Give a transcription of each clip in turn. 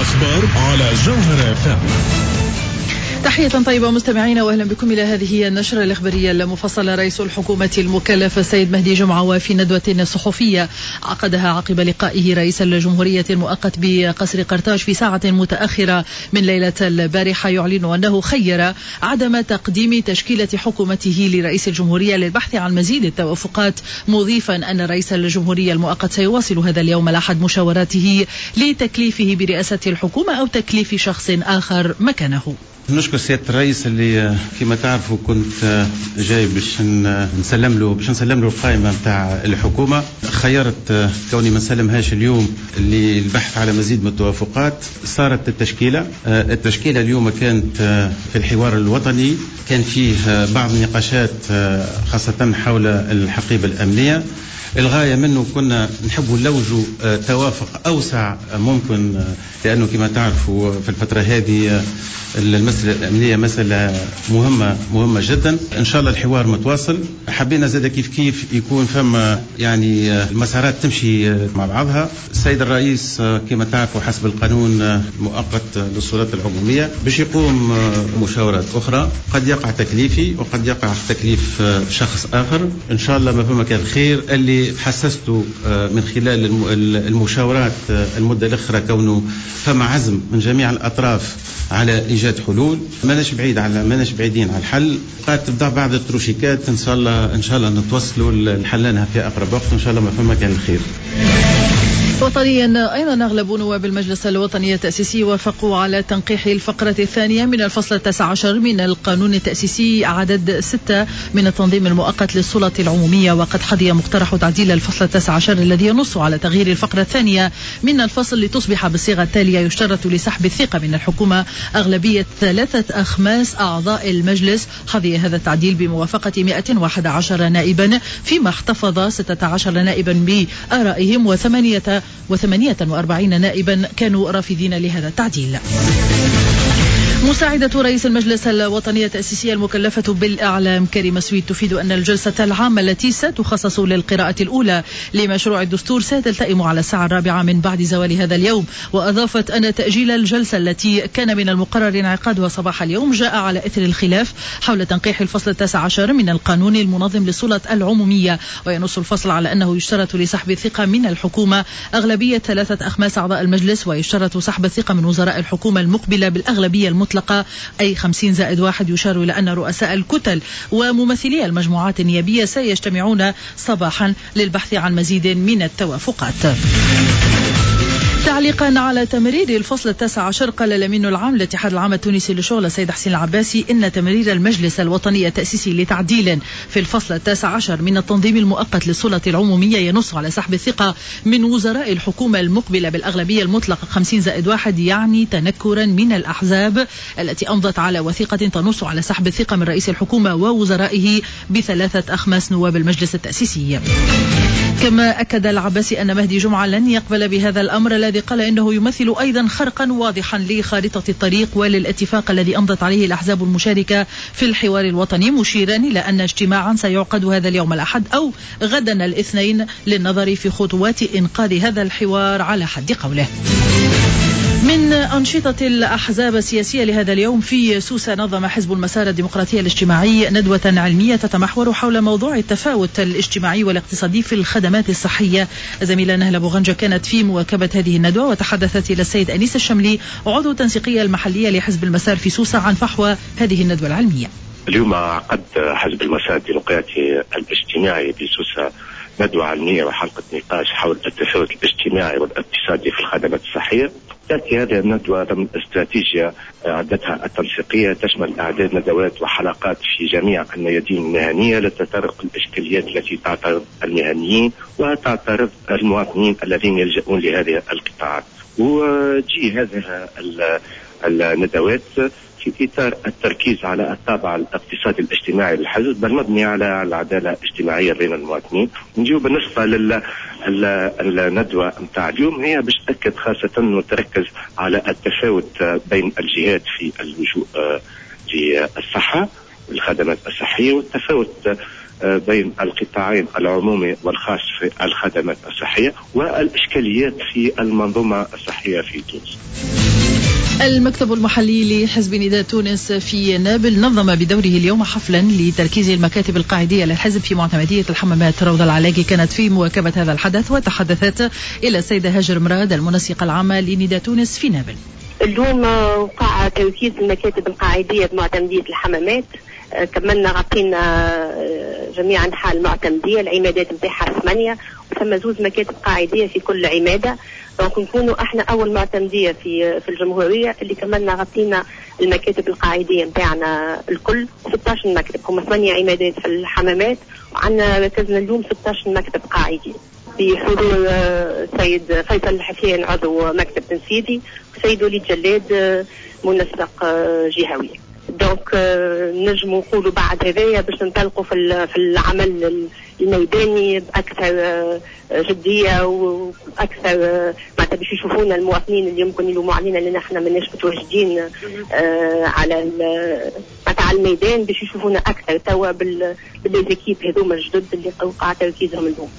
الأخبار على جوهر FM. تحية طيبة مستمعينا وأهلا بكم إلى هذه النشرة الإخبارية المفصلة. رئيس الحكومة المكلف السيد مهدي جمعة وفي ندوة صحفية عقدها عقب لقائه رئيس الجمهورية المؤقت بقصر قرطاج في ساعة متأخرة من ليلة البارحة، يعلن أنه خير عدم تقديم تشكيلة حكومته لرئيس الجمهورية للبحث عن مزيد التوافقات، مضيفا أن رئيس الجمهورية المؤقت سيواصل هذا اليوم الأحد مشاوراته لتكليفه برئاسة الحكومة أو تكليف شخص آخر مكانه. نشكر سيادة الرئيس اللي كما تعرفوا كنت جاي باش نسلم له القائمة متاع الحكومة. خيرت كوني ما نسلمهاش اليوم للبحث على مزيد من التوافقات. صارت التشكيلة اليوم كانت في الحوار الوطني، كان فيه بعض النقاشات خاصة حول الحقيبة الأمنية. الغاية منه كنا نحبوا نلوجوا توافق أوسع ممكن، لأنه كما تعرفوا في الفترة هذه المسألة الأمنية مسألة مهمة جدا. إن شاء الله الحوار متواصل. حبينا زاد كيف يكون فما يعني المسارات تمشي مع بعضها. السيد الرئيس كما تعرفوا حسب القانون مؤقت للسلطات العمومية باش يقوم مشاورات أخرى، قد يقع تكليفي وقد يقع تكليف شخص آخر. إن شاء الله ما فما كان خير. اللي حسسته من خلال المشاورات المدة الأخرى كونه فما عزم من جميع الأطراف على إيجاد حلول. ماناش بعيدين على الحل. قد تبدأ بعض التروشيكات إن شاء الله نتوصلوا لحلانها في أقرب وقت إن شاء الله ما فما كان الخير. وطنيا أيضا أغلب نواب المجلس الوطني التأسيسي وافقوا على تنقيح الفقرة الثانية من الفصل 19 من القانون التأسيسي عدد 6 من التنظيم المؤقت للسلطة العمومية. وقد حظي مقترح تعديل الفصل 19 الذي ينص على تغيير الفقرة الثانية من الفصل لتصبح بالصيغة التالية: يشترط لسحب الثقة من الحكومة أغلبية 3/5 أعضاء المجلس. حظي هذا التعديل بموافقة 111 نائبا، فيما احتفظ 16 نائبا بآرائهم و48 نائبا كانوا رافضين لهذا التعديل. مساعدة رئيس المجلس الوطني التأسيسي المكلفة بالإعلام كريمة سويد تفيد أن الجلسة العامة التي ستخصص للقراءة الأولى لمشروع الدستور ستلتئم على الساعة 4 من بعد زوال هذا اليوم. وأضافت أن تأجيل الجلسة التي كان من المقرر انعقادها صباح اليوم جاء على إثر الخلاف حول تنقيح الفصل 19 من القانون المنظم للسلطة العمومية. وينص الفصل على أنه يشترط لسحب الثقة من الحكومة أغلبية 3/5 أعضاء المجلس، ويشترط سحب الثقة من وزراء الحكومة المقبلة بالأغلبية المطلقة أي 50+1. يشار إلى أن رؤساء الكتل وممثلي المجموعات النيابية سيجتمعون صباحا للبحث عن مزيد من التوافقات. تعليقا على تمرير الفصل 19 قال الأمين العام للاتحاد العام التونسي للشغل السيد حسين العباسي إن تمرير المجلس الوطني التأسيسي لتعديل في الفصل 19 من التنظيم المؤقت للسلطة العمومية ينص على سحب الثقة من وزراء الحكومة المقبلة بالأغلبية المطلقة 50+1، يعني تنكرا من الأحزاب التي أمضت على وثيقة تنص على سحب الثقة من رئيس الحكومة ووزرائه ب3/5 نواب المجلس التأسيسي. كما أكد العباسي أن مهدي جمعة لن يقبل بهذا الأمر الذي قال إنه يمثل أيضا خرقا واضحا لخارطة الطريق وللاتفاق الذي أمضت عليه الأحزاب المشاركة في الحوار الوطني، مشيرا إلى أن اجتماعا سيعقد هذا اليوم الأحد أو غدا الاثنين للنظر في خطوات إنقاذ هذا الحوار على حد قوله. من أنشطة الأحزاب السياسية لهذا اليوم في سوسة نظم حزب المسار الديمقراطي الاجتماعي ندوة علمية تتمحور حول موضوع التفاوت الاجتماعي والاقتصادي في الخدمات الصحية. زميلة نهلة بوغنجة كانت في مواكبة هذه الندوة وتحدثت إلى السيد أنيس الشملي عضو التنسيقية المحلية لحزب المسار في سوسة عن فحوى هذه الندوة العلمية. اليوم عقد حزب المسار الديمقراطي الاجتماعي بسوسة ندوة علمية وحلقة نقاش حول التفاوت الاجتماعي والاقتصادي في الخدمات الصحية. تأتي هذه الندوة ضمن استراتيجية عدتها التنسيقية تشمل إعداد ندوات وحلقات في جميع الميادين المهنية لتطرق الإشكاليات التي تعترض المهنيين وتعترض المواطنين الذين يلجؤون لهذه القطاعات. وجي هذه الندوات في إطار التركيز على الطابع الاقتصادي الاجتماعي للحزب بل مبني على العدالة الاجتماعية بين المواطنين. نجيو بالنسبة للندوة متاع اليوم هي باش تأكد خاصة وتركز على التفاوت بين الجهات في اللجوء للصحة والخدمات الصحية والتفاوت بين القطاعين العمومي والخاص في الخدمات الصحية والإشكاليات في المنظومة الصحية في تونس. المكتب المحلي لحزب نداء تونس في نابل نظم بدوره اليوم حفلا لتركيز المكاتب القاعدية للحزب في معتمدية الحمامات. روضة العلاقي كانت في مواكبة هذا الحدث وتحدثت إلى السيدة هاجر مراد المنسقة العامة لنداء تونس في نابل. اليوم وقع تركيز المكاتب القاعدية بمعتمدية الحمامات. كملنا غطينا جميع أنحاء المعتمدية، العمادات نتاعها 8 وثم 2 مكاتب قاعدية في كل عمادة. دونك نكونوا احنا أول معتمدية في الجمهورية اللي كملنا غطينا المكاتب القاعدية نتاعنا الكل. 16 مكتب، هم 8 عمادات في الحمامات، وعندنا ركزنا اليوم 16 مكتب قاعدي بحضور سيد فيصل الحسين عضو مكتب تنفيذي وسيد وليد جلاد منسق جهوي. دونك نجم نقولوا بعد هذايا باش ننطلقوا في العمل الميداني بأكثر جدية وأكثر معناتها باش يشوفونا المواطنين اللي يمكن يلوموا علينا لأن احنا ماناش متواجدين على الميدان، باش يشوفونا أكثر توا بالليزيكيب هذوما الجدد اللي وقع تركيزهم اليوم.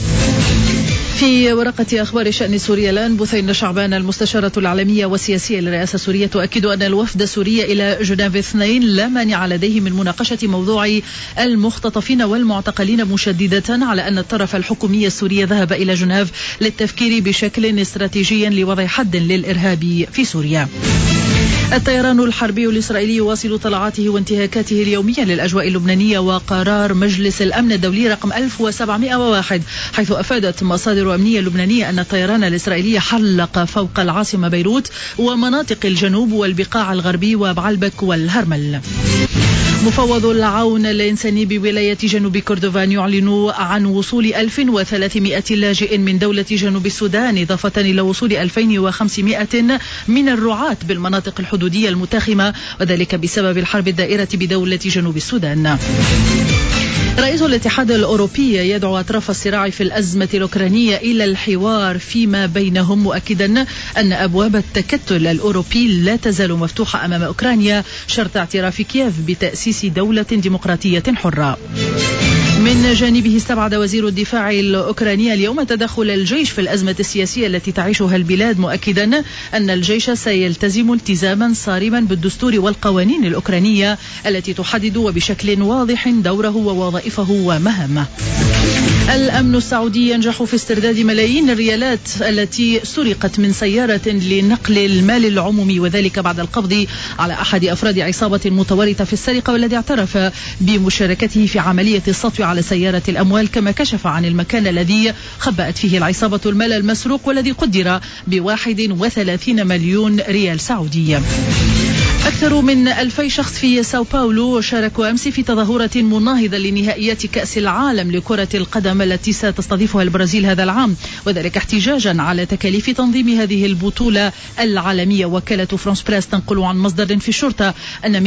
في ورقة أخبار شأن سوريا الآن، بثين شعبان المستشارة العالمية والسياسية للرئاسة السورية تؤكد أن الوفد السوري إلى جنيف 2 لا مانع لديه من مناقشة موضوع المختطفين والمعتقلين، مشددة على أن الطرف الحكومي السوري ذهب إلى جنيف للتفكير بشكل استراتيجي لوضع حد للإرهاب في سوريا. الطيران الحربي الإسرائيلي يواصل طلعاته وانتهاكاته اليومية للأجواء اللبنانية، وقرار مجلس الأمن الدولي رقم 1701 حيث أفادت مصادر أمنية لبنانية أن الطيران الإسرائيلي حلق فوق العاصمة بيروت ومناطق الجنوب والبقاع الغربي وبعلبك والهرمل. مفوض العون الإنساني بولاية جنوب كردفان يعلن عن وصول 1300 لاجئ من دولة جنوب السودان، إضافة إلى وصول 2500 من الرعاة بالمناطق الحدودية المتاخمة، وذلك بسبب الحرب الدائرة بدولة جنوب السودان. رئيس الاتحاد الأوروبي يدعو أطراف الصراع في الأزمة الأوكرانية إلى الحوار فيما بينهم، مؤكدا أن أبواب التكتل الأوروبي لا تزال مفتوحة أمام أوكرانيا شرط اعتراف كييف بتأسيس دولة ديمقراطية حرة. من جانبه استبعد وزير الدفاع الأوكراني اليوم تدخل الجيش في الأزمة السياسية التي تعيشها البلاد، مؤكدا أن الجيش سيلتزم التزاما صارما بالدستور والقوانين الأوكرانية التي تحدد وبشكل واضح دوره ووظائفه ومهامه. الأمن السعودي ينجح في استرداد ملايين الريالات التي سرقت من سيارة لنقل المال العمومي، وذلك بعد القبض على أحد أفراد عصابة متورطة في السرقة والذي اعترف بمشاركته في عملية السطو على سيارة الأموال، كما كشف عن المكان الذي خبأت فيه العصابة المال المسروق والذي قدر ب31 مليون ريال سعودي. أكثر من 2000 شخص في ساو باولو شاركوا أمس في تظاهرة مناهضة لنهائيات كأس العالم لكرة القدم التي ستستضيفها البرازيل هذا العام، وذلك احتجاجا على تكاليف تنظيم هذه البطولة العالمية. وكالة فرانس بريس تنقل عن مصدر في الشرطة أن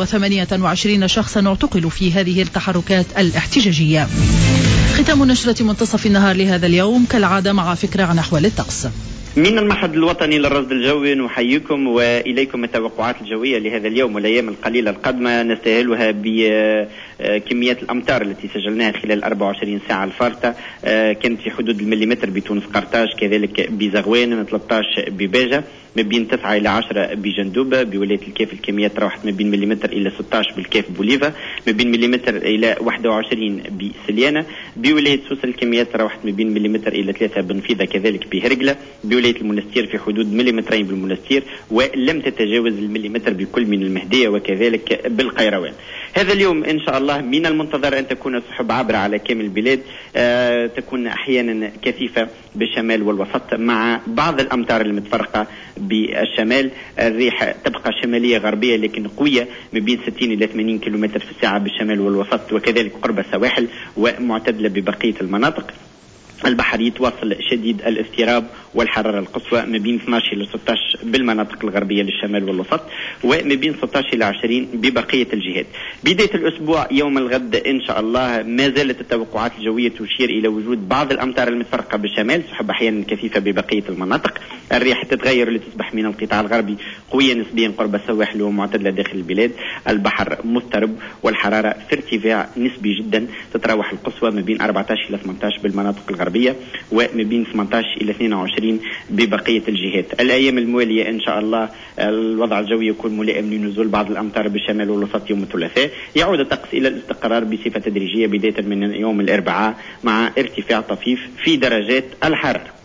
128 شخصا اعتقلوا في هذه التحركات الاحتجاجية. ختام نشرة منتصف النهار لهذا اليوم كالعادة مع فكرة عن أحوال الطقس. من المعهد الوطني للرصد الجوي نحييكم وإليكم التوقعات الجوية لهذا اليوم والأيام القليلة القادمة، نستهلها بكميات الأمطار التي سجلناها خلال 24 ساعة الفارطة. كانت في حدود المليمتر بتونس قرطاج، كذلك بزغوان 13 بباجة، ما بين 9 إلى 10 بجندوبة. بولاية الكاف الكميات روحت ما بين مليمتر إلى 16 بالكاف بوليفا، ما بين مليمتر إلى 21 بسليانة. بولاية سوسة الكميات روحت ما بين مليمتر إلى 3 بنفيذة، كذلك بهرقلة. بولاية المنستير في حدود مليمترين بالمنستير، ولم تتجاوز المليمتر بكل من المهدية وكذلك بالقيروان. هذا اليوم إن شاء الله من المنتظر أن تكون سحب عابرة على كامل البلاد، تكون أحيانا كثيفة بالشمال والوسط مع بعض الأمطار المتفرقة بالشمال. الريح تبقى شمالية غربية لكن قوية ما بين 60 إلى 80 كيلومتر في الساعة بالشمال والوسط وكذلك قرب السواحل، ومعتدلة ببقية المناطق. البحر يتواصل شديد الاضطراب والحرارة القصوى ما بين 12 إلى 16 بالمناطق الغربية للشمال والوسط، وما بين 16 إلى 20 ببقية الجهات. بداية الأسبوع يوم الغد إن شاء الله ما زالت التوقعات الجوية تشير إلى وجود بعض الأمطار المتفرقة بالشمال، سحب أحيانا كثيفة ببقية المناطق. الرياح تتغير لتصبح من القطاع الغربي قوية نسبيا قرب السواحل ومعتدلة داخل البلاد. البحر مضطرب والحرارة في ارتفاع نسبي جدا، تتراوح القصوى ما بين 14 إلى 18 بالمناطق الغربية، وما بين 18 إلى 22 24 ببقية الجهات. الأيام الموالية إن شاء الله الوضع الجوي يكون ملائم لنزول بعض الأمطار بالشمال والوسط يوم الثلاثاء، يعود الطقس إلى الاستقرار بصفة تدريجية بداية من يوم الأربعاء مع ارتفاع طفيف في درجات الحرارة.